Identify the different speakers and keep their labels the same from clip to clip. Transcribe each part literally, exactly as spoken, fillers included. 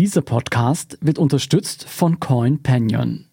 Speaker 1: Dieser Podcast wird unterstützt von CoinPanion.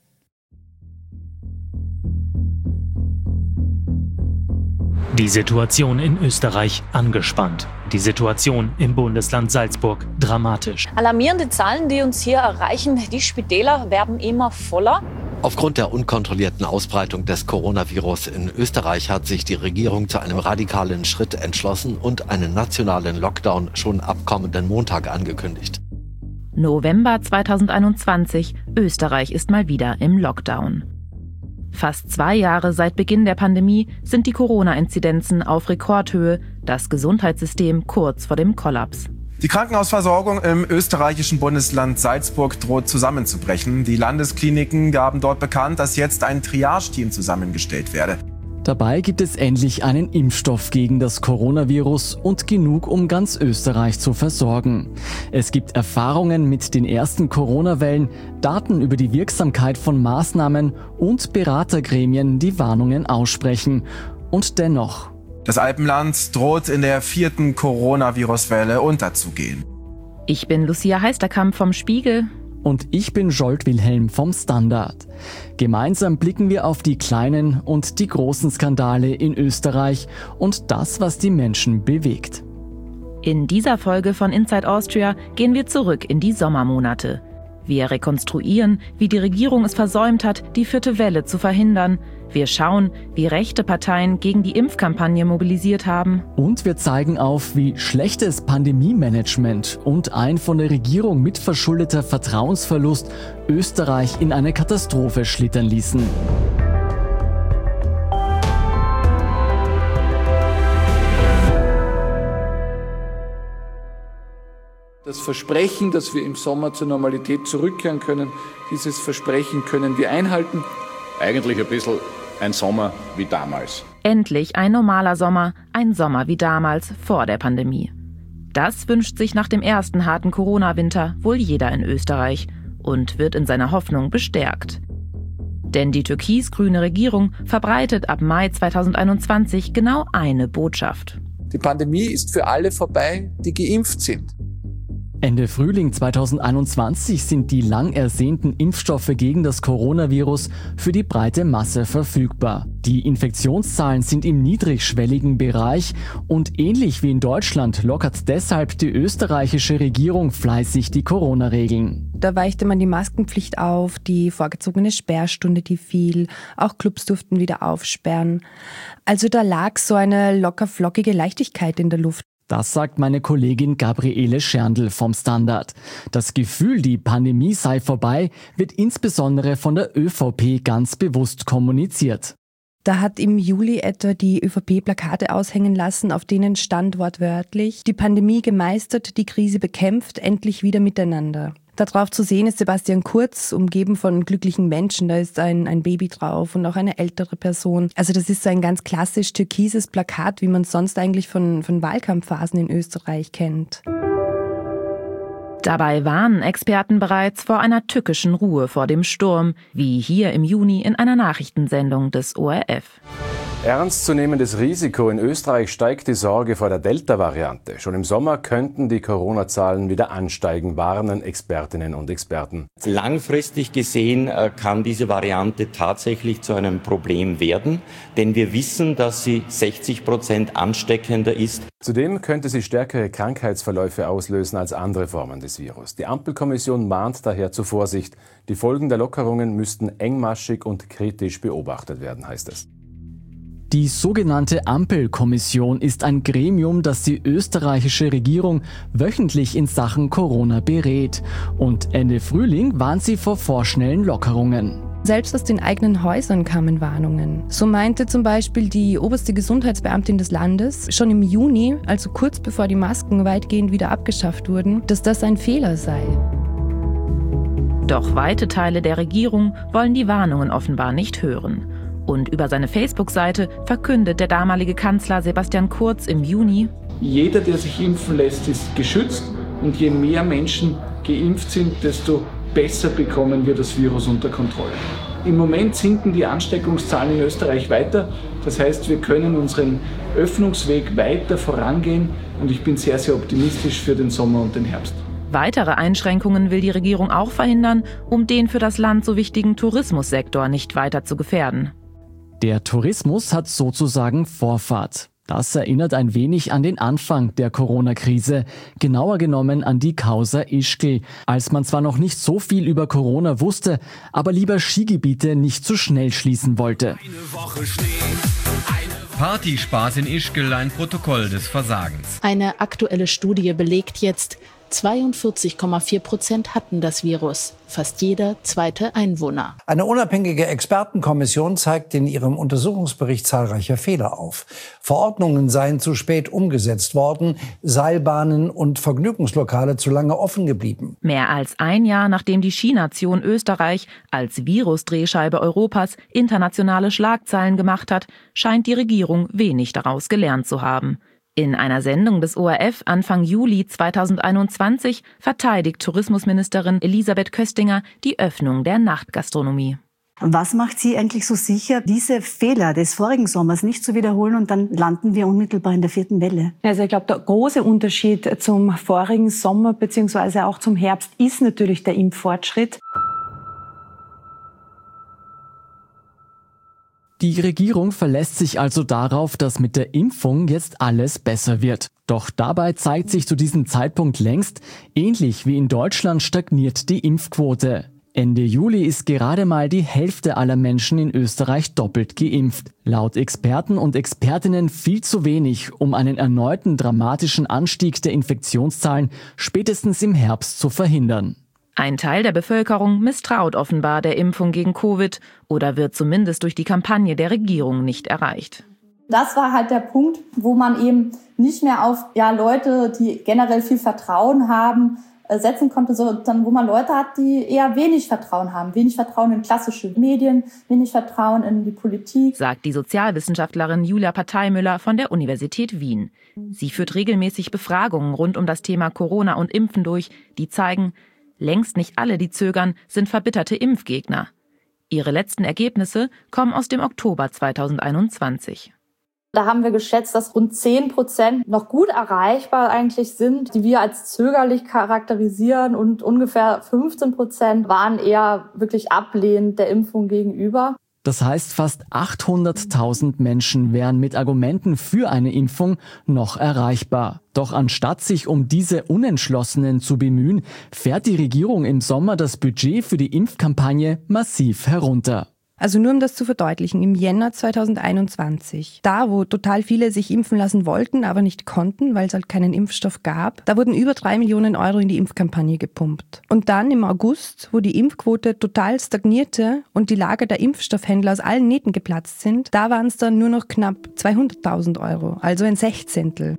Speaker 2: Die Situation in Österreich angespannt. Die Situation im Bundesland Salzburg dramatisch.
Speaker 3: Alarmierende Zahlen, die uns hier erreichen. Die Spitäler werden immer voller.
Speaker 4: Aufgrund der unkontrollierten Ausbreitung des Coronavirus in Österreich hat sich die Regierung zu einem radikalen Schritt entschlossen und einen nationalen Lockdown schon ab kommenden Montag angekündigt.
Speaker 5: November zweitausendeinundzwanzig. Österreich ist mal wieder im Lockdown. Fast zwei Jahre seit Beginn der Pandemie sind die Corona-Inzidenzen auf Rekordhöhe, das Gesundheitssystem kurz vor dem Kollaps.
Speaker 6: Die Krankenhausversorgung im österreichischen Bundesland Salzburg droht zusammenzubrechen. Die Landeskliniken gaben dort bekannt, dass jetzt ein Triage-Team zusammengestellt werde.
Speaker 1: Dabei gibt es endlich einen Impfstoff gegen das Coronavirus und genug, um ganz Österreich zu versorgen. Es gibt Erfahrungen mit den ersten Corona-Wellen, Daten über die Wirksamkeit von Maßnahmen und Beratergremien, die Warnungen aussprechen. Und dennoch:
Speaker 6: Das Alpenland droht in der vierten Coronavirus-Welle unterzugehen.
Speaker 5: Ich bin Lucia Heisterkamp vom Spiegel.
Speaker 1: Und ich bin Jolt Wilhelm vom Standard. Gemeinsam blicken wir auf die kleinen und die großen Skandale in Österreich und das, was die Menschen bewegt.
Speaker 5: In dieser Folge von Inside Austria gehen wir zurück in die Sommermonate. Wir rekonstruieren, wie die Regierung es versäumt hat, die vierte Welle zu verhindern. Wir schauen, wie rechte Parteien gegen die Impfkampagne mobilisiert haben.
Speaker 1: Und wir zeigen auf, wie schlechtes Pandemie-Management und ein von der Regierung mitverschuldeter Vertrauensverlust Österreich in eine Katastrophe schlittern ließen.
Speaker 7: Das Versprechen, dass wir im Sommer zur Normalität zurückkehren können, dieses Versprechen können wir einhalten.
Speaker 8: Eigentlich ein bisschen ein Sommer wie damals.
Speaker 5: Endlich ein normaler Sommer, ein Sommer wie damals vor der Pandemie. Das wünscht sich nach dem ersten harten Corona-Winter wohl jeder in Österreich und wird in seiner Hoffnung bestärkt. Denn die türkis-grüne Regierung verbreitet ab Mai zweitausendeinundzwanzig genau eine Botschaft.
Speaker 7: Die Pandemie ist für alle vorbei, die geimpft sind.
Speaker 1: Ende Frühling zweitausendeinundzwanzig sind die lang ersehnten Impfstoffe gegen das Coronavirus für die breite Masse verfügbar. Die Infektionszahlen sind im niedrigschwelligen Bereich und ähnlich wie in Deutschland lockert deshalb die österreichische Regierung fleißig die Corona-Regeln.
Speaker 9: Da weichte man die Maskenpflicht auf, die vorgezogene Sperrstunde, die fiel, auch Clubs durften wieder aufsperren. Also da lag so eine locker-flockige Leichtigkeit in der Luft.
Speaker 1: Das sagt meine Kollegin Gabriele Scherndl vom Standard. Das Gefühl, die Pandemie sei vorbei, wird insbesondere von der ÖVP ganz bewusst kommuniziert.
Speaker 9: Da hat im Juli etwa die ÖVP Plakate aushängen lassen, auf denen stand wortwörtlich: Die Pandemie gemeistert, die Krise bekämpft, endlich wieder miteinander. Da drauf zu sehen ist Sebastian Kurz, umgeben von glücklichen Menschen. Da ist ein, ein Baby drauf und auch eine ältere Person. Also das ist so ein ganz klassisch türkises Plakat, wie man es sonst eigentlich von, von Wahlkampfphasen in Österreich kennt.
Speaker 5: Dabei warnen Experten bereits vor einer tückischen Ruhe vor dem Sturm, wie hier im Juni in einer Nachrichtensendung des O R F.
Speaker 10: Ernstzunehmendes Risiko. In Österreich steigt die Sorge vor der Delta-Variante. Schon im Sommer könnten die Corona-Zahlen wieder ansteigen, warnen Expertinnen und Experten.
Speaker 11: Langfristig gesehen kann diese Variante tatsächlich zu einem Problem werden, denn wir wissen, dass sie sechzig Prozent ansteckender ist.
Speaker 10: Zudem könnte sie stärkere Krankheitsverläufe auslösen als andere Formen des Virus. Die Ampelkommission mahnt daher zur Vorsicht. Die Folgen der Lockerungen müssten engmaschig und kritisch beobachtet werden, heißt es.
Speaker 1: Die sogenannte Ampelkommission ist ein Gremium, das die österreichische Regierung wöchentlich in Sachen Corona berät. Und Ende Frühling warnt sie vor vorschnellen Lockerungen.
Speaker 9: Selbst aus den eigenen Häusern kamen Warnungen. So meinte zum Beispiel die oberste Gesundheitsbeamtin des Landes schon im Juni, also kurz bevor die Masken weitgehend wieder abgeschafft wurden, dass das ein Fehler sei.
Speaker 5: Doch weite Teile der Regierung wollen die Warnungen offenbar nicht hören. Und über seine Facebook-Seite verkündet der damalige Kanzler Sebastian Kurz im Juni:
Speaker 7: Jeder, der sich impfen lässt, ist geschützt. Und je mehr Menschen geimpft sind, desto besser bekommen wir das Virus unter Kontrolle. Im Moment sinken die Ansteckungszahlen in Österreich weiter. Das heißt, wir können unseren Öffnungsweg weiter vorangehen. Und ich bin sehr, sehr optimistisch für den Sommer und den Herbst.
Speaker 5: Weitere Einschränkungen will die Regierung auch verhindern, um den für das Land so wichtigen Tourismussektor nicht weiter zu gefährden.
Speaker 1: Der Tourismus hat sozusagen Vorfahrt. Das erinnert ein wenig an den Anfang der Corona-Krise, genauer genommen an die Causa Ischgl, als man zwar noch nicht so viel über Corona wusste, aber lieber Skigebiete nicht zu schnell schließen wollte.
Speaker 12: Partyspaß in Ischgl, ein Protokoll des Versagens.
Speaker 13: Eine aktuelle Studie belegt jetzt, zweiundvierzig Komma vier Prozent hatten das Virus, fast jeder zweite Einwohner.
Speaker 14: Eine unabhängige Expertenkommission zeigt in ihrem Untersuchungsbericht zahlreiche Fehler auf. Verordnungen seien zu spät umgesetzt worden, Seilbahnen und Vergnügungslokale zu lange offen geblieben.
Speaker 5: Mehr als ein Jahr nachdem die Ski-Nation Österreich als Virusdrehscheibe Europas internationale Schlagzeilen gemacht hat, scheint die Regierung wenig daraus gelernt zu haben. In einer Sendung des O R F Anfang Juli zweitausendeinundzwanzig verteidigt Tourismusministerin Elisabeth Köstinger die Öffnung der Nachtgastronomie.
Speaker 15: Was macht Sie eigentlich so sicher, diese Fehler des vorigen Sommers nicht zu wiederholen und dann landen wir unmittelbar in der vierten Welle?
Speaker 9: Also ich glaube, der große Unterschied zum vorigen Sommer bzw. auch zum Herbst ist natürlich der Impffortschritt.
Speaker 1: Die Regierung verlässt sich also darauf, dass mit der Impfung jetzt alles besser wird. Doch dabei zeigt sich zu diesem Zeitpunkt längst, ähnlich wie in Deutschland stagniert die Impfquote. Ende Juli ist gerade mal die Hälfte aller Menschen in Österreich doppelt geimpft. Laut Experten und Expertinnen viel zu wenig, um einen erneuten dramatischen Anstieg der Infektionszahlen spätestens im Herbst zu verhindern.
Speaker 5: Ein Teil der Bevölkerung misstraut offenbar der Impfung gegen Covid oder wird zumindest durch die Kampagne der Regierung nicht erreicht.
Speaker 16: Das war halt der Punkt, wo man eben nicht mehr auf ja, Leute, die generell viel Vertrauen haben, setzen konnte, sondern wo man Leute hat, die eher wenig Vertrauen haben. Wenig Vertrauen in klassische Medien, wenig Vertrauen in die Politik.
Speaker 5: Sagt die Sozialwissenschaftlerin Julia Parteimüller von der Universität Wien. Sie führt regelmäßig Befragungen rund um das Thema Corona und Impfen durch, die zeigen, längst nicht alle, die zögern, sind verbitterte Impfgegner. Ihre letzten Ergebnisse kommen aus dem Oktober zweitausendeinundzwanzig.
Speaker 16: Da haben wir geschätzt, dass rund zehn Prozent noch gut erreichbar eigentlich sind, die wir als zögerlich charakterisieren, und ungefähr fünfzehn Prozent waren eher wirklich ablehnend der Impfung gegenüber.
Speaker 1: Das heißt, fast achthunderttausend Menschen wären mit Argumenten für eine Impfung noch erreichbar. Doch anstatt sich um diese Unentschlossenen zu bemühen, fährt die Regierung im Sommer das Budget für die Impfkampagne massiv herunter.
Speaker 9: Also nur um das zu verdeutlichen, im Jänner zweitausendeinundzwanzig, da wo total viele sich impfen lassen wollten, aber nicht konnten, weil es halt keinen Impfstoff gab, da wurden über drei Millionen Euro in die Impfkampagne gepumpt. Und dann im August, wo die Impfquote total stagnierte und die Lager der Impfstoffhändler aus allen Nähten geplatzt sind, da waren es dann nur noch knapp zweihunderttausend Euro, also ein Sechzehntel.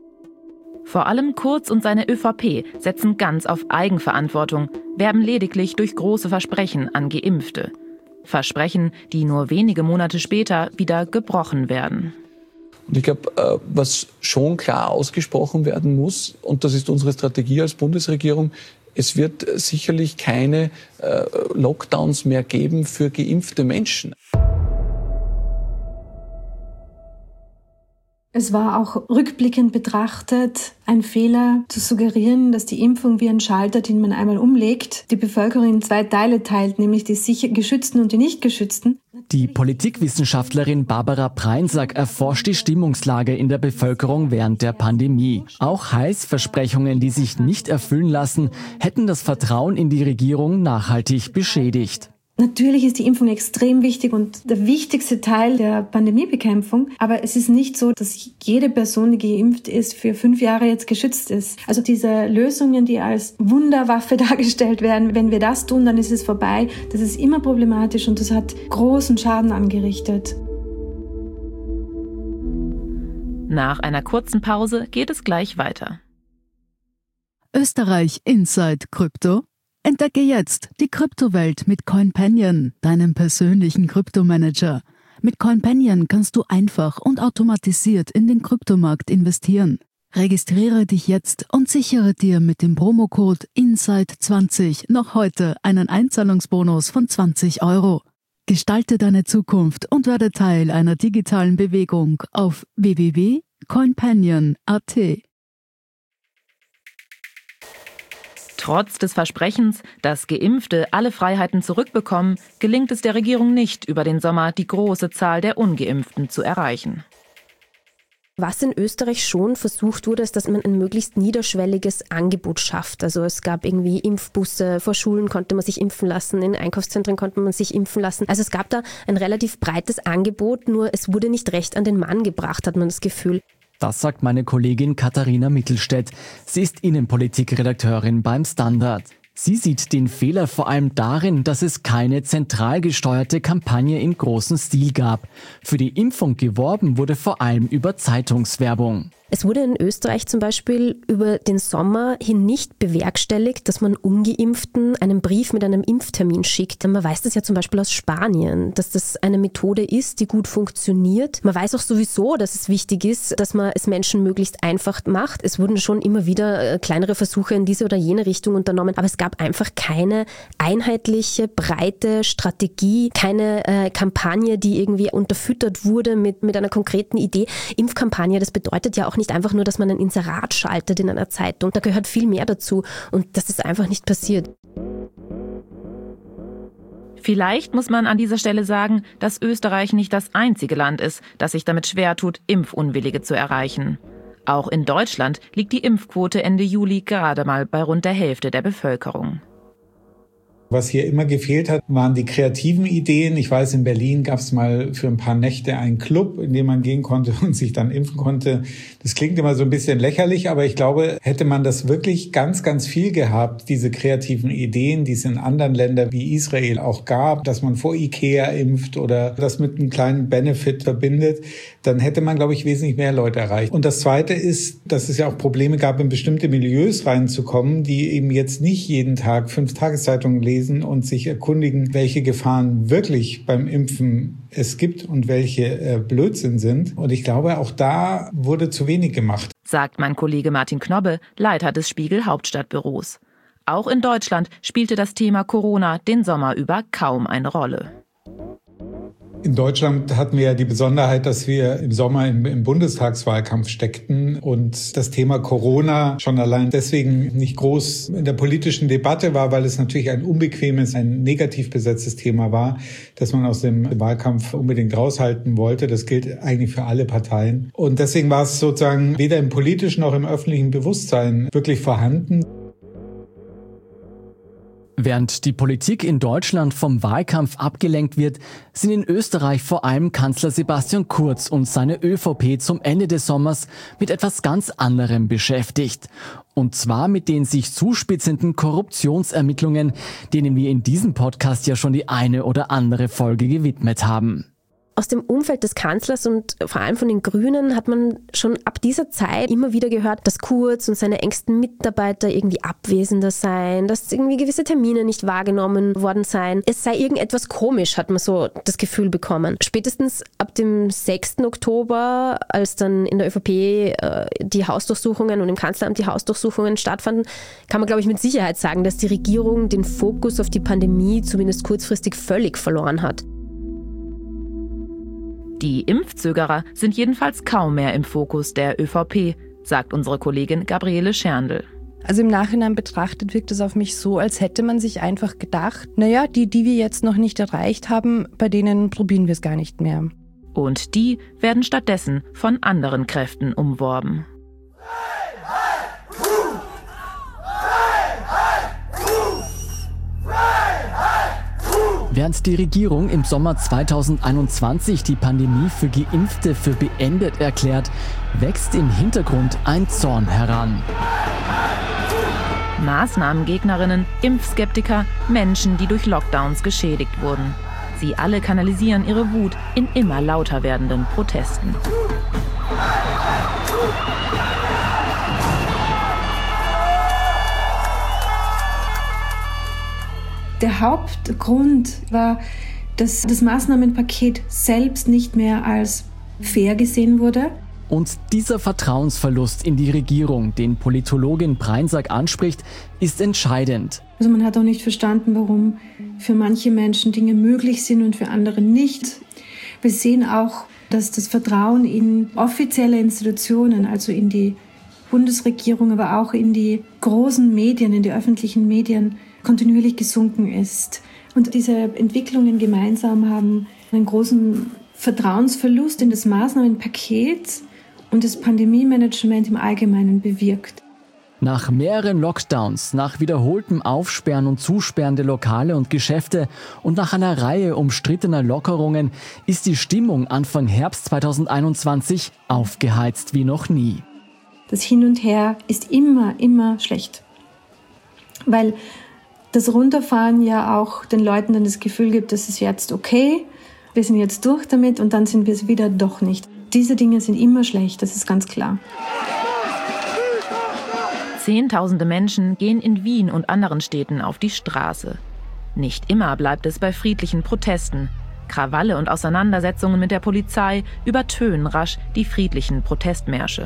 Speaker 5: Vor allem Kurz und seine ÖVP setzen ganz auf Eigenverantwortung, werben lediglich durch große Versprechen an Geimpfte. Versprechen, die nur wenige Monate später wieder gebrochen werden.
Speaker 17: Und ich glaube, was schon klar ausgesprochen werden muss, und das ist unsere Strategie als Bundesregierung, es wird sicherlich keine Lockdowns mehr geben für geimpfte Menschen.
Speaker 18: Es war auch rückblickend betrachtet ein Fehler, zu suggerieren, dass die Impfung wie ein Schalter, den man einmal umlegt, die Bevölkerung in zwei Teile teilt, nämlich die sicher Geschützten und die Nicht-Geschützten.
Speaker 1: Die Politikwissenschaftlerin Barbara Preinsack erforscht die Stimmungslage in der Bevölkerung während der Pandemie. Auch Heißversprechungen, die sich nicht erfüllen lassen, hätten das Vertrauen in die Regierung nachhaltig beschädigt.
Speaker 18: Natürlich ist die Impfung extrem wichtig und der wichtigste Teil der Pandemiebekämpfung. Aber es ist nicht so, dass jede Person, die geimpft ist, für fünf Jahre jetzt geschützt ist. Also diese Lösungen, die als Wunderwaffe dargestellt werden, wenn wir das tun, dann ist es vorbei. Das ist immer problematisch und das hat großen Schaden angerichtet.
Speaker 5: Nach einer kurzen Pause geht es gleich weiter.
Speaker 19: Österreich Inside Krypto. Entdecke jetzt die Kryptowelt mit CoinPanion, deinem persönlichen Kryptomanager. Mit CoinPanion kannst du einfach und automatisiert in den Kryptomarkt investieren. Registriere dich jetzt und sichere dir mit dem Promocode Inside zwanzig noch heute einen Einzahlungsbonus von zwanzig Euro. Gestalte deine Zukunft und werde Teil einer digitalen Bewegung auf w w w punkt coinpanion punkt a t.
Speaker 5: Trotz des Versprechens, dass Geimpfte alle Freiheiten zurückbekommen, gelingt es der Regierung nicht, über den Sommer die große Zahl der Ungeimpften zu erreichen.
Speaker 20: Was in Österreich schon versucht wurde, ist, dass man ein möglichst niederschwelliges Angebot schafft. Also es gab irgendwie Impfbusse, vor Schulen konnte man sich impfen lassen, in Einkaufszentren konnte man sich impfen lassen. Also es gab da ein relativ breites Angebot, nur es wurde nicht recht an den Mann gebracht, hat man das Gefühl.
Speaker 1: Das sagt meine Kollegin Katharina Mittelstädt. Sie ist Innenpolitikredakteurin beim Standard. Sie sieht den Fehler vor allem darin, dass es keine zentral gesteuerte Kampagne in großem Stil gab. Für die Impfung geworben wurde vor allem über Zeitungswerbung.
Speaker 20: Es wurde in Österreich zum Beispiel über den Sommer hin nicht bewerkstelligt, dass man Ungeimpften einen Brief mit einem Impftermin schickt. Man weiß das ja zum Beispiel aus Spanien, dass das eine Methode ist, die gut funktioniert. Man weiß auch sowieso, dass es wichtig ist, dass man es Menschen möglichst einfach macht. Es wurden schon immer wieder kleinere Versuche in diese oder jene Richtung unternommen, aber es gab einfach keine einheitliche, breite Strategie, keine äh, Kampagne, die irgendwie unterfüttert wurde mit, mit einer konkreten Idee. Impfkampagne, das bedeutet ja auch nicht Nicht einfach nur, dass man ein Inserat schaltet in einer Zeitung. Da gehört viel mehr dazu und das ist einfach nicht passiert.
Speaker 5: Vielleicht muss man an dieser Stelle sagen, dass Österreich nicht das einzige Land ist, das sich damit schwer tut, Impfunwillige zu erreichen. Auch in Deutschland liegt die Impfquote Ende Juli gerade mal bei rund der Hälfte der Bevölkerung.
Speaker 21: Was hier immer gefehlt hat, waren die kreativen Ideen. Ich weiß, in Berlin gab es mal für ein paar Nächte einen Club, in dem man gehen konnte und sich dann impfen konnte. Das klingt immer so ein bisschen lächerlich, aber ich glaube, hätte man das wirklich ganz, ganz viel gehabt, diese kreativen Ideen, die es in anderen Ländern wie Israel auch gab, dass man vor Ikea impft oder das mit einem kleinen Benefit verbindet, dann hätte man, glaube ich, wesentlich mehr Leute erreicht. Und das Zweite ist, dass es ja auch Probleme gab, in bestimmte Milieus reinzukommen, die eben jetzt nicht jeden Tag fünf Tageszeitungen lesen und sich erkundigen, welche Gefahren wirklich beim Impfen es gibt und welche äh, Blödsinn sind. Und ich glaube, auch da wurde zu wenig gemacht.
Speaker 5: Sagt mein Kollege Martin Knobbe, Leiter des Spiegel Hauptstadtbüros. Auch in Deutschland spielte das Thema Corona den Sommer über kaum eine Rolle.
Speaker 21: In Deutschland hatten wir ja die Besonderheit, dass wir im Sommer im, im Bundestagswahlkampf steckten und das Thema Corona schon allein deswegen nicht groß in der politischen Debatte war, weil es natürlich ein unbequemes, ein negativ besetztes Thema war, das man aus dem Wahlkampf unbedingt raushalten wollte. Das gilt eigentlich für alle Parteien. Und deswegen war es sozusagen weder im politischen noch im öffentlichen Bewusstsein wirklich vorhanden.
Speaker 1: Während die Politik in Deutschland vom Wahlkampf abgelenkt wird, sind in Österreich vor allem Kanzler Sebastian Kurz und seine ÖVP zum Ende des Sommers mit etwas ganz anderem beschäftigt. Und zwar mit den sich zuspitzenden Korruptionsermittlungen, denen wir in diesem Podcast ja schon die eine oder andere Folge gewidmet haben.
Speaker 20: Aus dem Umfeld des Kanzlers und vor allem von den Grünen hat man schon ab dieser Zeit immer wieder gehört, dass Kurz und seine engsten Mitarbeiter irgendwie abwesender seien, dass irgendwie gewisse Termine nicht wahrgenommen worden seien. Es sei irgendetwas komisch, hat man so das Gefühl bekommen. Spätestens ab dem sechsten Oktober, als dann in der ÖVP äh, die Hausdurchsuchungen und im Kanzleramt die Hausdurchsuchungen stattfanden, kann man, glaube ich, mit Sicherheit sagen, dass die Regierung den Fokus auf die Pandemie zumindest kurzfristig völlig verloren hat.
Speaker 5: Die Impfzögerer sind jedenfalls kaum mehr im Fokus der ÖVP, sagt unsere Kollegin Gabriele Scherndl.
Speaker 9: Also im Nachhinein betrachtet wirkt es auf mich so, als hätte man sich einfach gedacht, naja, die, die wir jetzt noch nicht erreicht haben, bei denen probieren wir es gar nicht mehr.
Speaker 5: Und die werden stattdessen von anderen Kräften umworben.
Speaker 1: Während die Regierung im Sommer zweitausendeinundzwanzig die Pandemie für Geimpfte für beendet erklärt, wächst im Hintergrund ein Zorn heran.
Speaker 5: Maßnahmengegnerinnen, Impfskeptiker, Menschen, die durch Lockdowns geschädigt wurden. Sie alle kanalisieren ihre Wut in immer lauter werdenden Protesten.
Speaker 18: Der Hauptgrund war, dass das Maßnahmenpaket selbst nicht mehr als fair gesehen wurde.
Speaker 1: Und dieser Vertrauensverlust in die Regierung, den Politologin Breinsack anspricht, ist entscheidend.
Speaker 18: Also man hat auch nicht verstanden, warum für manche Menschen Dinge möglich sind und für andere nicht. Wir sehen auch, dass das Vertrauen in offizielle Institutionen, also in die Bundesregierung, aber auch in die großen Medien, in die öffentlichen Medien kontinuierlich gesunken ist. Und diese Entwicklungen gemeinsam haben einen großen Vertrauensverlust in das Maßnahmenpaket und das Pandemie-Management im Allgemeinen bewirkt.
Speaker 1: Nach mehreren Lockdowns, nach wiederholtem Aufsperren und Zusperren der Lokale und Geschäfte und nach einer Reihe umstrittener Lockerungen ist die Stimmung Anfang Herbst zweitausendeinundzwanzig aufgeheizt wie noch nie.
Speaker 18: Das Hin und Her ist immer, immer schlecht. Weil das Runterfahren ja auch den Leuten dann das Gefühl gibt, das ist jetzt okay, wir sind jetzt durch damit und dann sind wir es wieder doch nicht. Diese Dinge sind immer schlecht, das ist ganz klar.
Speaker 5: Zehntausende Menschen gehen in Wien und anderen Städten auf die Straße. Nicht immer bleibt es bei friedlichen Protesten. Krawalle und Auseinandersetzungen mit der Polizei übertönen rasch die friedlichen Protestmärsche.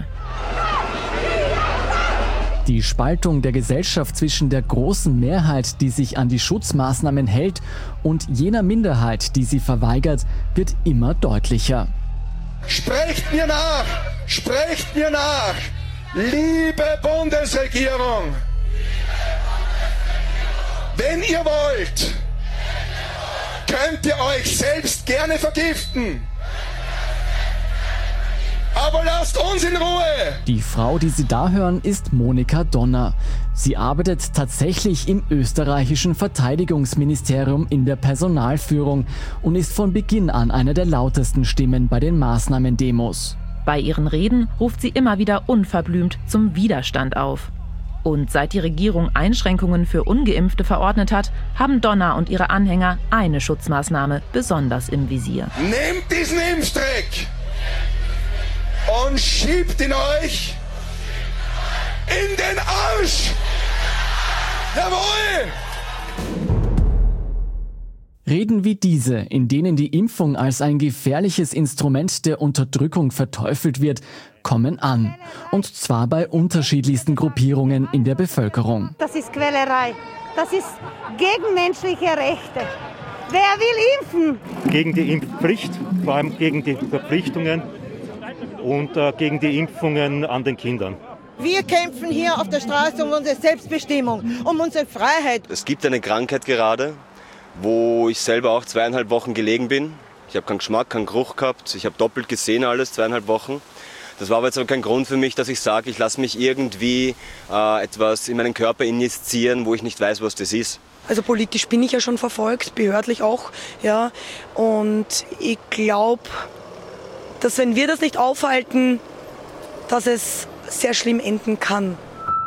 Speaker 1: Die Spaltung der Gesellschaft zwischen der großen Mehrheit, die sich an die Schutzmaßnahmen hält, und jener Minderheit, die sie verweigert, wird immer deutlicher.
Speaker 2: Sprecht mir nach! Sprecht mir nach! Liebe Bundesregierung, wenn ihr wollt, könnt ihr euch selbst gerne vergiften. Aber lasst uns in Ruhe!
Speaker 1: Die Frau, die Sie da hören, ist Monika Donner. Sie arbeitet tatsächlich im österreichischen Verteidigungsministerium in der Personalführung und ist von Beginn an eine der lautesten Stimmen bei den Maßnahmendemos.
Speaker 5: Bei ihren Reden ruft sie immer wieder unverblümt zum Widerstand auf. Und seit die Regierung Einschränkungen für Ungeimpfte verordnet hat, haben Donner und ihre Anhänger eine Schutzmaßnahme besonders im Visier.
Speaker 2: Nehmt diesen Impfstreck und schiebt ihn euch in den Arsch! Jawohl!
Speaker 1: Reden wie diese, in denen die Impfung als ein gefährliches Instrument der Unterdrückung verteufelt wird, kommen an. Und zwar bei unterschiedlichsten Gruppierungen in der Bevölkerung.
Speaker 22: Das ist Quälerei. Das ist gegen menschliche Rechte. Wer will impfen?
Speaker 23: Gegen die Impfpflicht, vor allem gegen die Verpflichtungen und äh, gegen die Impfungen an den Kindern.
Speaker 22: Wir kämpfen hier auf der Straße um unsere Selbstbestimmung, um unsere Freiheit.
Speaker 24: Es gibt eine Krankheit gerade, wo ich selber auch zweieinhalb Wochen gelegen bin. Ich habe keinen Geschmack, keinen Geruch gehabt. Ich habe doppelt gesehen alles, zweieinhalb Wochen. Das war aber jetzt aber kein Grund für mich, dass ich sage, ich lasse mich irgendwie äh, etwas in meinen Körper injizieren, wo ich nicht weiß, was das ist.
Speaker 25: Also politisch bin ich ja schon verfolgt, behördlich auch. Ja. Und ich glaube, dass wenn wir das nicht aufhalten, dass es sehr schlimm enden kann.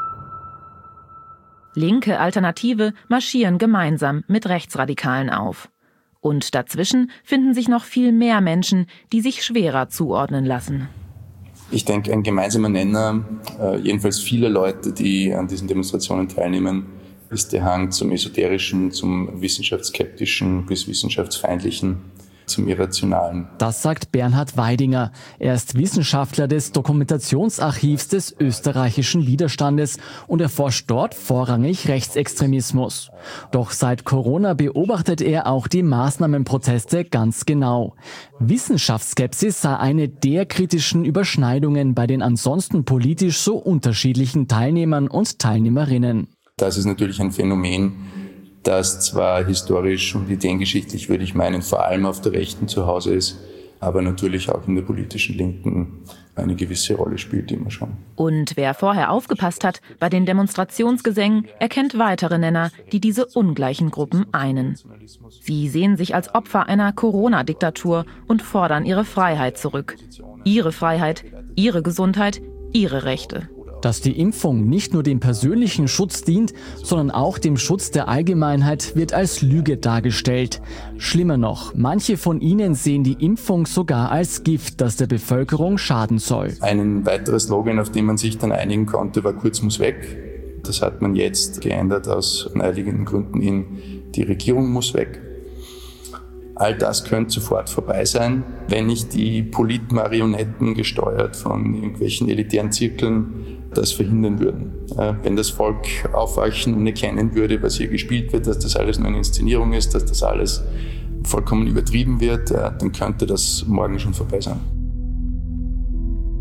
Speaker 5: Linke Alternative marschieren gemeinsam mit Rechtsradikalen auf. Und dazwischen finden sich noch viel mehr Menschen, die sich schwerer zuordnen lassen.
Speaker 26: Ich denke, ein gemeinsamer Nenner, äh, jedenfalls viele Leute, die an diesen Demonstrationen teilnehmen, ist der Hang zum Esoterischen, zum Wissenschaftsskeptischen bis Wissenschaftsfeindlichen, zum Irrationalen.
Speaker 1: Das sagt Bernhard Weidinger. Er ist Wissenschaftler des Dokumentationsarchivs des österreichischen Widerstandes und erforscht dort vorrangig Rechtsextremismus. Doch seit Corona beobachtet er auch die Maßnahmenproteste ganz genau. Wissenschaftsskepsis sei eine der kritischen Überschneidungen bei den ansonsten politisch so unterschiedlichen Teilnehmern und Teilnehmerinnen.
Speaker 26: Das ist natürlich ein Phänomen, das zwar historisch und ideengeschichtlich, würde ich meinen, vor allem auf der Rechten zu Hause ist, aber natürlich auch in der politischen Linken eine gewisse Rolle spielt immer schon.
Speaker 5: Und wer vorher aufgepasst hat bei den Demonstrationsgesängen, erkennt weitere Nenner, die diese ungleichen Gruppen einen. Sie sehen sich als Opfer einer Corona-Diktatur und fordern ihre Freiheit zurück. Ihre Freiheit, ihre Gesundheit, ihre Rechte.
Speaker 1: Dass die Impfung nicht nur dem persönlichen Schutz dient, sondern auch dem Schutz der Allgemeinheit, wird als Lüge dargestellt. Schlimmer noch, manche von ihnen sehen die Impfung sogar als Gift, das der Bevölkerung schaden soll.
Speaker 26: Ein weiterer Slogan, auf den man sich dann einigen konnte, war "Kurz muss weg". Das hat man jetzt geändert aus naheliegenden Gründen in "Die Regierung muss weg". All das könnte sofort vorbei sein, wenn nicht die Politmarionetten, gesteuert von irgendwelchen elitären Zirkeln, das verhindern würden. Wenn das Volk aufwachen und erkennen würde, was hier gespielt wird, dass das alles nur eine Inszenierung ist, dass das alles vollkommen übertrieben wird, dann könnte das morgen schon vorbei sein.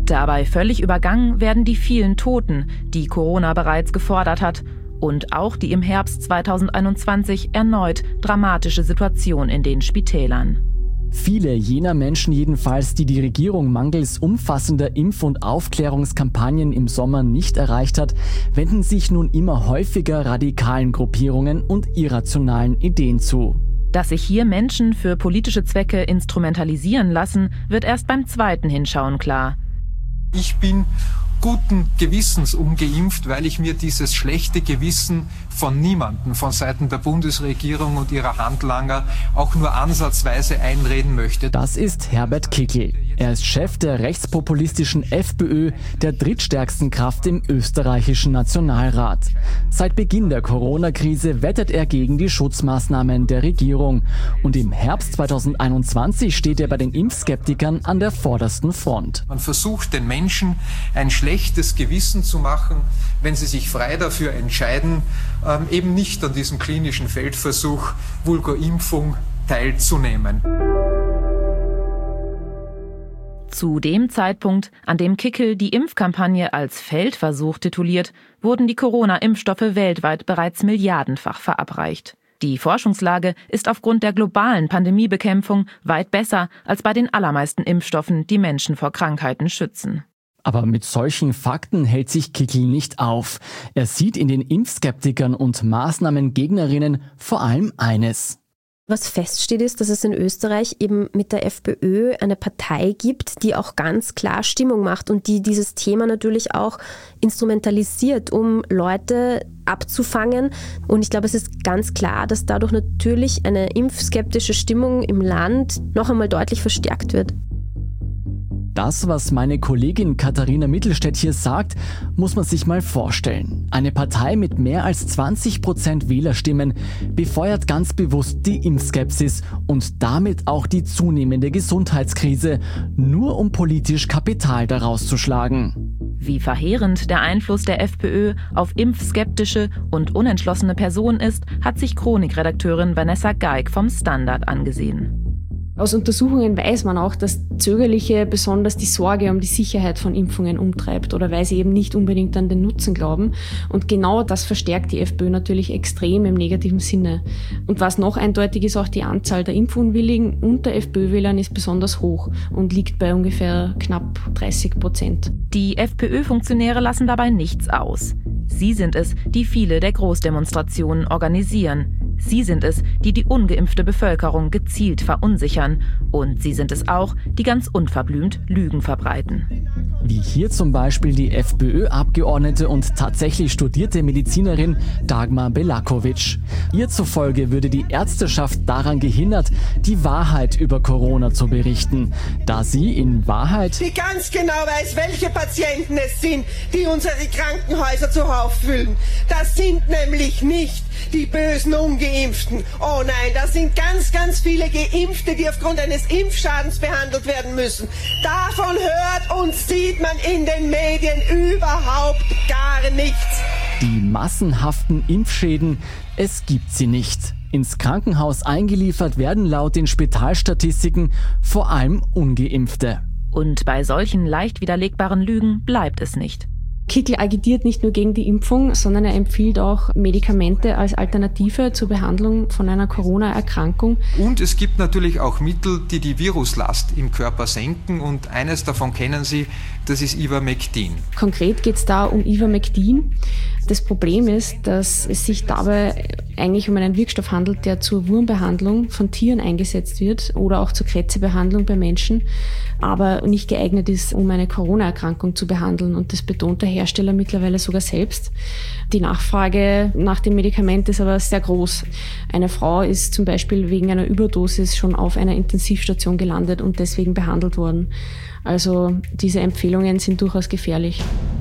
Speaker 5: Dabei völlig übergangen werden die vielen Toten, die Corona bereits gefordert hat, und auch die im Herbst zweitausendeinundzwanzig erneut dramatische Situation in den Spitälern.
Speaker 1: Viele jener Menschen jedenfalls, die die Regierung mangels umfassender Impf- und Aufklärungskampagnen im Sommer nicht erreicht hat, wenden sich nun immer häufiger radikalen Gruppierungen und irrationalen Ideen zu.
Speaker 5: Dass sich hier Menschen für politische Zwecke instrumentalisieren lassen, wird erst beim zweiten Hinschauen klar.
Speaker 3: Ich bin guten Gewissens ungeimpft, weil ich mir dieses schlechte Gewissen von niemandem, von Seiten der Bundesregierung und ihrer Handlanger auch nur ansatzweise einreden möchte.
Speaker 1: Das ist Herbert Kickl. Er ist Chef der rechtspopulistischen FPÖ, der drittstärksten Kraft im österreichischen Nationalrat. Seit Beginn der Corona-Krise wettet er gegen die Schutzmaßnahmen der Regierung. Und im Herbst zweitausendeinundzwanzig steht er bei den Impfskeptikern an der vordersten Front.
Speaker 3: Man versucht den Menschen ein schlechtes Gewissen zu machen, wenn sie sich frei dafür entscheiden, ähm, eben nicht an diesem klinischen Feldversuch vulgo Impfung teilzunehmen.
Speaker 5: Zu dem Zeitpunkt, an dem Kickl die Impfkampagne als Feldversuch tituliert, wurden die Corona-Impfstoffe weltweit bereits milliardenfach verabreicht. Die Forschungslage ist aufgrund der globalen Pandemiebekämpfung weit besser als bei den allermeisten Impfstoffen, die Menschen vor Krankheiten schützen.
Speaker 1: Aber mit solchen Fakten hält sich Kickl nicht auf. Er sieht in den Impfskeptikern und Maßnahmengegnerinnen vor allem eines.
Speaker 20: Was feststeht ist, dass es in Österreich eben mit der FPÖ eine Partei gibt, die auch ganz klar Stimmung macht und die dieses Thema natürlich auch instrumentalisiert, um Leute abzufangen. Und ich glaube, es ist ganz klar, dass dadurch natürlich eine impfskeptische Stimmung im Land noch einmal deutlich verstärkt wird.
Speaker 1: Das, was meine Kollegin Katharina Mittelstädt hier sagt, muss man sich mal vorstellen. Eine Partei mit mehr als zwanzig Prozent Wählerstimmen befeuert ganz bewusst die Impfskepsis und damit auch die zunehmende Gesundheitskrise, nur um politisch Kapital daraus zu schlagen.
Speaker 5: Wie verheerend der Einfluss der FPÖ auf impfskeptische und unentschlossene Personen ist, hat sich Chronikredakteurin Vanessa Geig vom Standard angesehen.
Speaker 4: Aus Untersuchungen weiß man auch, dass Zögerliche besonders die Sorge um die Sicherheit von Impfungen umtreibt oder weil sie eben nicht unbedingt an den Nutzen glauben. Und genau das verstärkt die FPÖ natürlich extrem im negativen Sinne. Und was noch eindeutig ist, auch die Anzahl der Impfunwilligen unter FPÖ-Wählern ist besonders hoch und liegt bei ungefähr knapp dreißig Prozent.
Speaker 5: Die FPÖ-Funktionäre lassen dabei nichts aus. Sie sind es, die viele der Großdemonstrationen organisieren. Sie sind es, die die ungeimpfte Bevölkerung gezielt verunsichern. Und sie sind es auch, die ganz unverblümt Lügen verbreiten.
Speaker 1: Wie hier zum Beispiel die FPÖ-Abgeordnete und tatsächlich studierte Medizinerin Dagmar Belakovic. Ihr zufolge würde die Ärzteschaft daran gehindert, die Wahrheit über Corona zu berichten, da sie in Wahrheit
Speaker 6: die ganz genau weiß, welche Patienten es sind, die unsere Krankenhäuser zuhauf füllen. Das sind nämlich nicht die bösen Ungeimpften. Oh nein, das sind ganz, ganz viele Geimpfte, die aufgrund eines Impfschadens behandelt werden müssen. Davon hört und sieht man in den Medien überhaupt gar nichts.
Speaker 1: Die massenhaften Impfschäden, es gibt sie nicht. Ins Krankenhaus eingeliefert werden laut den Spitalstatistiken vor allem Ungeimpfte.
Speaker 5: Und bei solchen leicht widerlegbaren Lügen bleibt es nicht.
Speaker 4: Kickl agitiert nicht nur gegen die Impfung, sondern er empfiehlt auch Medikamente als Alternative zur Behandlung von einer Corona-Erkrankung.
Speaker 3: Und es gibt natürlich auch Mittel, die die Viruslast im Körper senken und eines davon kennen Sie, das ist Ivermectin.
Speaker 4: Konkret geht es da um Ivermectin. Das Problem ist, dass es sich dabei eigentlich um einen Wirkstoff handelt, der zur Wurmbehandlung von Tieren eingesetzt wird oder auch zur Krebsbehandlung bei Menschen, aber nicht geeignet ist, um eine Corona-Erkrankung zu behandeln. Und das betont der Hersteller mittlerweile sogar selbst. Die Nachfrage nach dem Medikament ist aber sehr groß. Eine Frau ist zum Beispiel wegen einer Überdosis schon auf einer Intensivstation gelandet und deswegen behandelt worden. Also diese Empfehlungen sind durchaus gefährlich.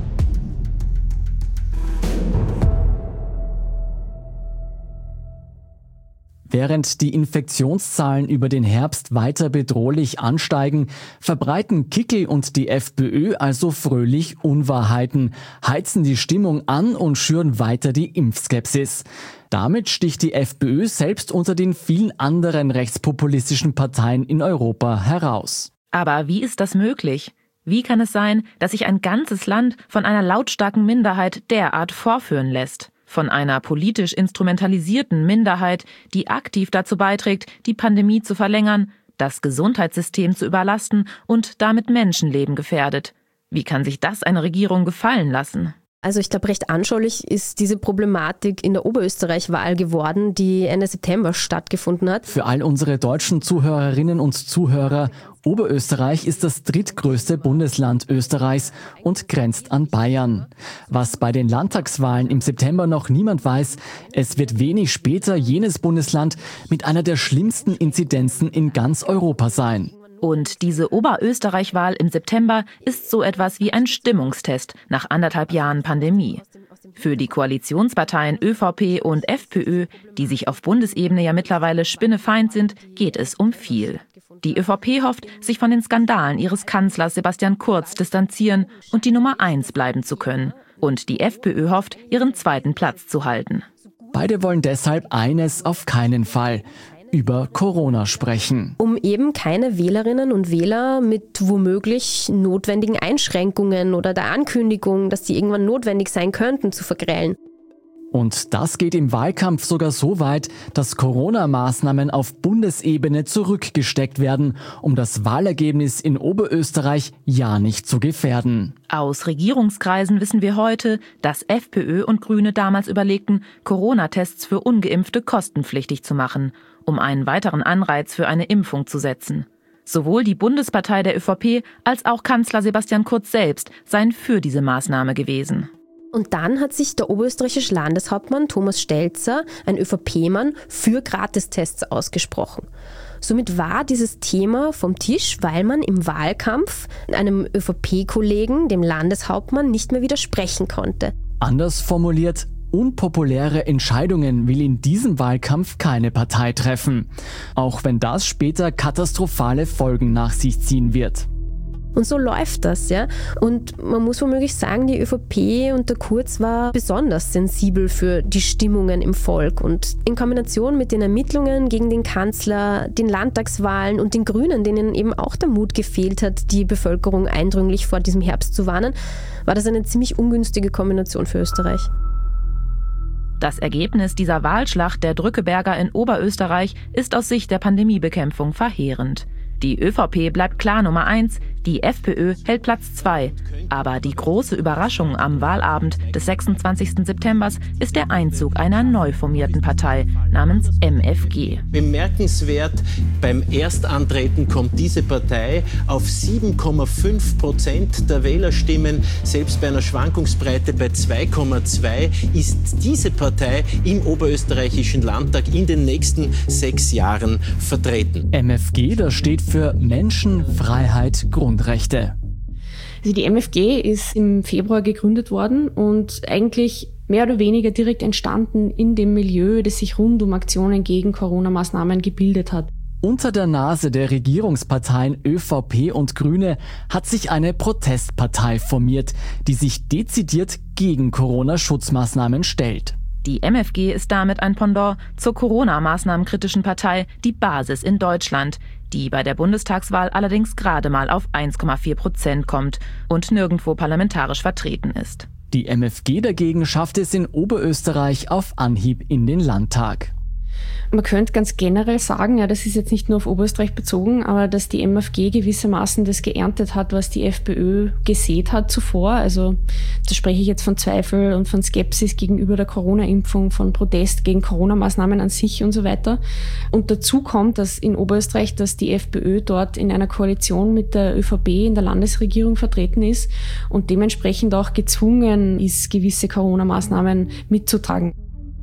Speaker 1: Während die Infektionszahlen über den Herbst weiter bedrohlich ansteigen, verbreiten Kickl und die FPÖ also fröhlich Unwahrheiten, heizen die Stimmung an und schüren weiter die Impfskepsis. Damit sticht die FPÖ selbst unter den vielen anderen rechtspopulistischen Parteien in Europa heraus.
Speaker 5: Aber wie ist das möglich? Wie kann es sein, dass sich ein ganzes Land von einer lautstarken Minderheit derart vorführen lässt? Von einer politisch instrumentalisierten Minderheit, die aktiv dazu beiträgt, die Pandemie zu verlängern, das Gesundheitssystem zu überlasten und damit Menschenleben gefährdet. Wie kann sich das eine Regierung gefallen lassen?
Speaker 20: Also ich glaube, recht anschaulich ist diese Problematik in der Oberösterreich-Wahl geworden, die Ende September stattgefunden hat.
Speaker 1: Für all unsere deutschen Zuhörerinnen und Zuhörer, Oberösterreich ist das drittgrößte Bundesland Österreichs und grenzt an Bayern. Was bei den Landtagswahlen im September noch niemand weiß, es wird wenig später jenes Bundesland mit einer der schlimmsten Inzidenzen in ganz Europa sein.
Speaker 5: Und diese Oberösterreich-Wahl im September ist so etwas wie ein Stimmungstest nach anderthalb Jahren Pandemie. Für die Koalitionsparteien ÖVP und FPÖ, die sich auf Bundesebene ja mittlerweile spinnefeind sind, geht es um viel. Die ÖVP hofft, sich von den Skandalen ihres Kanzlers Sebastian Kurz distanzieren und die Nummer eins bleiben zu können. Und die FPÖ hofft, ihren zweiten Platz zu halten.
Speaker 1: Beide wollen deshalb eines auf keinen Fall: über Corona sprechen.
Speaker 20: Um eben keine Wählerinnen und Wähler mit womöglich notwendigen Einschränkungen oder der Ankündigung, dass die irgendwann notwendig sein könnten, zu vergrellen.
Speaker 1: Und das geht im Wahlkampf sogar so weit, dass Corona-Maßnahmen auf Bundesebene zurückgesteckt werden, um das Wahlergebnis in Oberösterreich ja nicht zu gefährden.
Speaker 5: Aus Regierungskreisen wissen wir heute, dass FPÖ und Grüne damals überlegten, Corona-Tests für Ungeimpfte kostenpflichtig zu machen, um einen weiteren Anreiz für eine Impfung zu setzen. Sowohl die Bundespartei der ÖVP als auch Kanzler Sebastian Kurz selbst seien für diese Maßnahme gewesen.
Speaker 20: Und dann hat sich der oberösterreichische Landeshauptmann Thomas Stelzer, ein ÖVP-Mann, für Gratistests ausgesprochen. Somit war dieses Thema vom Tisch, weil man im Wahlkampf einem ÖVP-Kollegen, dem Landeshauptmann, nicht mehr widersprechen konnte.
Speaker 1: Anders formuliert: Unpopuläre Entscheidungen will in diesem Wahlkampf keine Partei treffen, auch wenn das später katastrophale Folgen nach sich ziehen wird.
Speaker 20: Und so läuft das, ja. Und man muss womöglich sagen, die ÖVP und der Kurz war besonders sensibel für die Stimmungen im Volk. Und in Kombination mit den Ermittlungen gegen den Kanzler, den Landtagswahlen und den Grünen, denen eben auch der Mut gefehlt hat, die Bevölkerung eindringlich vor diesem Herbst zu warnen, war das eine ziemlich ungünstige Kombination für Österreich.
Speaker 5: Das Ergebnis dieser Wahlschlacht der Drückeberger in Oberösterreich ist aus Sicht der Pandemiebekämpfung verheerend. Die ÖVP bleibt klar Nummer eins, die FPÖ hält Platz zwei. Aber die große Überraschung am Wahlabend des sechsundzwanzigsten September ist der Einzug einer neu formierten Partei namens M F G.
Speaker 7: Bemerkenswert, beim Erstantreten kommt diese Partei auf sieben Komma fünf Prozent der Wählerstimmen. Selbst bei einer Schwankungsbreite bei zwei Komma zwei ist diese Partei im oberösterreichischen Landtag in den nächsten sechs Jahren vertreten.
Speaker 1: M F G, das steht für Menschen, Freiheit, Grundrechte.
Speaker 4: Also die M F G ist im Februar gegründet worden und eigentlich mehr oder weniger direkt entstanden in dem Milieu, das sich rund um Aktionen gegen Corona-Maßnahmen gebildet hat.
Speaker 1: Unter der Nase der Regierungsparteien ÖVP und Grüne hat sich eine Protestpartei formiert, die sich dezidiert gegen Corona-Schutzmaßnahmen stellt.
Speaker 5: Die M F G ist damit ein Pendant zur Corona-Maßnahmenkritischen Partei Die Basis in Deutschland, die bei der Bundestagswahl allerdings gerade mal auf eins Komma vier Prozent kommt und nirgendwo parlamentarisch vertreten ist.
Speaker 1: Die M F G dagegen schafft es in Oberösterreich auf Anhieb in den Landtag.
Speaker 4: Man könnte ganz generell sagen, ja, das ist jetzt nicht nur auf Oberösterreich bezogen, aber dass die M F G gewissermaßen das geerntet hat, was die FPÖ gesät hat zuvor. Also da spreche ich jetzt von Zweifel und von Skepsis gegenüber der Corona-Impfung, von Protest gegen Corona-Maßnahmen an sich und so weiter. Und dazu kommt, dass in Oberösterreich, dass die FPÖ dort in einer Koalition mit der ÖVP in der Landesregierung vertreten ist und dementsprechend auch gezwungen ist, gewisse Corona-Maßnahmen mitzutragen.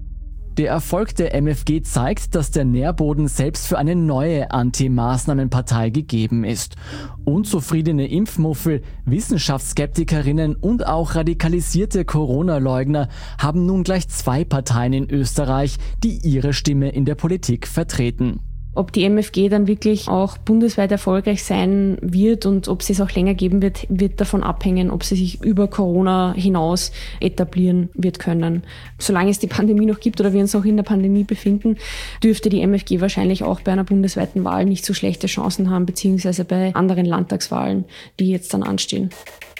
Speaker 1: Der Erfolg der M F G zeigt, dass der Nährboden selbst für eine neue Anti-Maßnahmen-Partei gegeben ist. Unzufriedene Impfmuffel, Wissenschaftsskeptikerinnen und auch radikalisierte Corona-Leugner haben nun gleich zwei Parteien in Österreich, die ihre Stimme in der Politik vertreten.
Speaker 4: Ob die M F G dann wirklich auch bundesweit erfolgreich sein wird und ob sie es auch länger geben wird, wird davon abhängen, ob sie sich über Corona hinaus etablieren wird können. Solange es die Pandemie noch gibt oder wir uns auch in der Pandemie befinden, dürfte die M F G wahrscheinlich auch bei einer bundesweiten Wahl nicht so schlechte Chancen haben, beziehungsweise bei anderen Landtagswahlen, die jetzt dann anstehen.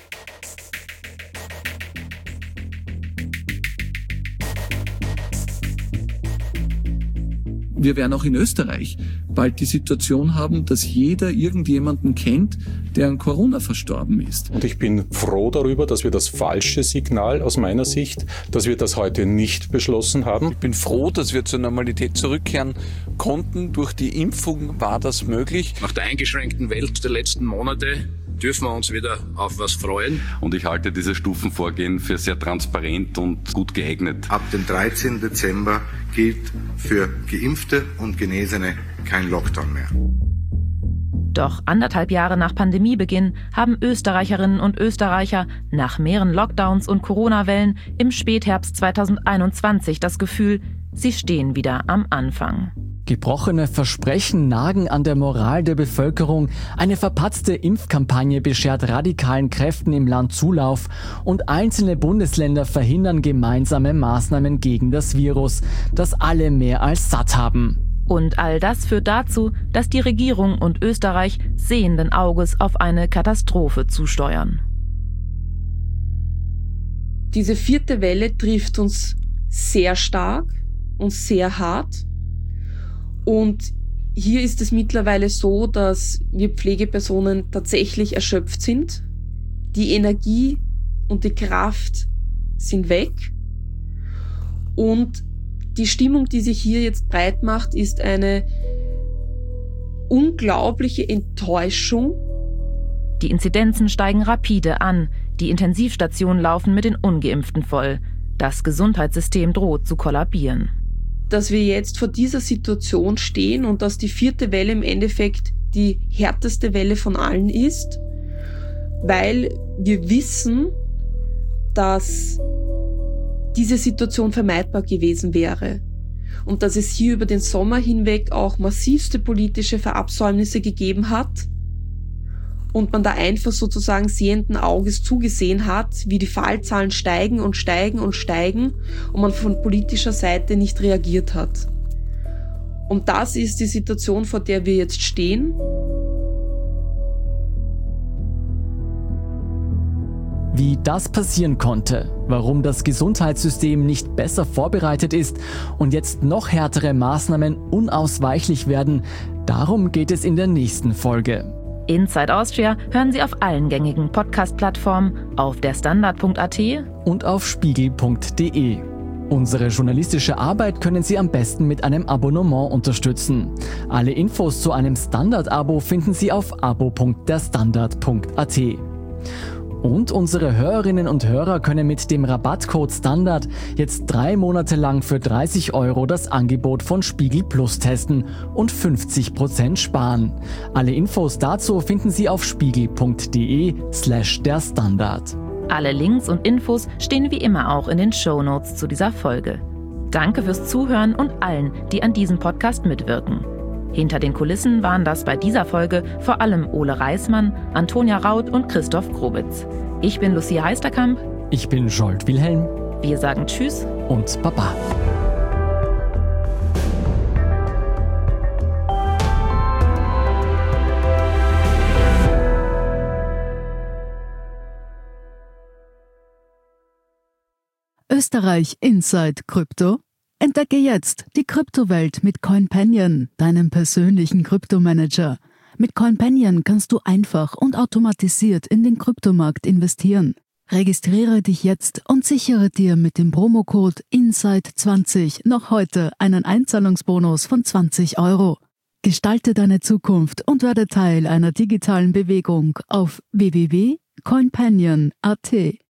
Speaker 17: Wir werden auch in Österreich bald die Situation haben, dass jeder irgendjemanden kennt, der an Corona verstorben ist.
Speaker 8: Und ich bin froh darüber, dass wir das falsche Signal aus meiner Sicht, dass wir das heute nicht beschlossen haben.
Speaker 17: Ich bin froh, dass wir zur Normalität zurückkehren konnten. Durch die Impfung war das möglich.
Speaker 10: Nach der eingeschränkten Welt der letzten Monate dürfen wir uns wieder auf was freuen.
Speaker 11: Und ich halte dieses Stufenvorgehen für sehr transparent und gut geeignet.
Speaker 12: Ab dem dreizehnten Dezember gilt für Geimpfte und Genesene kein Lockdown mehr.
Speaker 5: Doch anderthalb Jahre nach Pandemiebeginn haben Österreicherinnen und Österreicher nach mehreren Lockdowns und Corona-Wellen im Spätherbst zweitausendeinundzwanzig das Gefühl, sie stehen wieder am Anfang.
Speaker 1: Gebrochene Versprechen nagen an der Moral der Bevölkerung, eine verpatzte Impfkampagne beschert radikalen Kräften im Land Zulauf und einzelne Bundesländer verhindern gemeinsame Maßnahmen gegen das Virus, das alle mehr als satt haben.
Speaker 5: Und all das führt dazu, dass die Regierung und Österreich sehenden Auges auf eine Katastrophe zusteuern.
Speaker 13: Diese vierte Welle trifft uns sehr stark und sehr hart. Und hier ist es mittlerweile so, dass wir Pflegepersonen tatsächlich erschöpft sind. Die Energie und die Kraft sind weg. Und die Stimmung, die sich hier jetzt breit macht, ist eine unglaubliche Enttäuschung.
Speaker 5: Die Inzidenzen steigen rapide an. Die Intensivstationen laufen mit den Ungeimpften voll. Das Gesundheitssystem droht zu kollabieren.
Speaker 13: Dass wir jetzt vor dieser Situation stehen und dass die vierte Welle im Endeffekt die härteste Welle von allen ist, weil wir wissen, dass diese Situation vermeidbar gewesen wäre und dass es hier über den Sommer hinweg auch massivste politische Verabsäumnisse gegeben hat und man da einfach sozusagen sehenden Auges zugesehen hat, wie die Fallzahlen steigen und steigen und steigen und man von politischer Seite nicht reagiert hat. Und das ist die Situation, vor der wir jetzt stehen.
Speaker 1: Wie das passieren konnte, warum das Gesundheitssystem nicht besser vorbereitet ist und jetzt noch härtere Maßnahmen unausweichlich werden, darum geht es in der nächsten Folge.
Speaker 5: Inside Austria hören Sie auf allen gängigen Podcast-Plattformen, auf der Standard punkt a t
Speaker 1: und auf spiegel punkt d e. Unsere journalistische Arbeit können Sie am besten mit einem Abonnement unterstützen. Alle Infos zu einem Standard-Abo finden Sie auf abo punkt der standard punkt a t. Und unsere Hörerinnen und Hörer können mit dem Rabattcode Standard jetzt drei Monate lang für dreißig Euro das Angebot von Spiegel Plus testen und fünfzig Prozent sparen. Alle Infos dazu finden Sie auf spiegel punkt d e slash der Standard.
Speaker 5: Alle Links und Infos stehen wie immer auch in den Shownotes zu dieser Folge. Danke fürs Zuhören und allen, die an diesem Podcast mitwirken. Hinter den Kulissen waren das bei dieser Folge vor allem Ole Reismann, Antonia Raut und Christoph Grobitz. Ich bin Lucia Heisterkamp.
Speaker 1: Ich bin Jolt Wilhelm.
Speaker 5: Wir sagen Tschüss
Speaker 1: und Baba.
Speaker 19: Österreich Inside Krypto. Entdecke jetzt die Kryptowelt mit CoinPanion, deinem persönlichen Kryptomanager. Mit CoinPanion kannst du einfach und automatisiert in den Kryptomarkt investieren. Registriere dich jetzt und sichere dir mit dem Promocode Inside zwanzig noch heute einen Einzahlungsbonus von zwanzig Euro. Gestalte deine Zukunft und werde Teil einer digitalen Bewegung auf w w w punkt coinpanion punkt a t.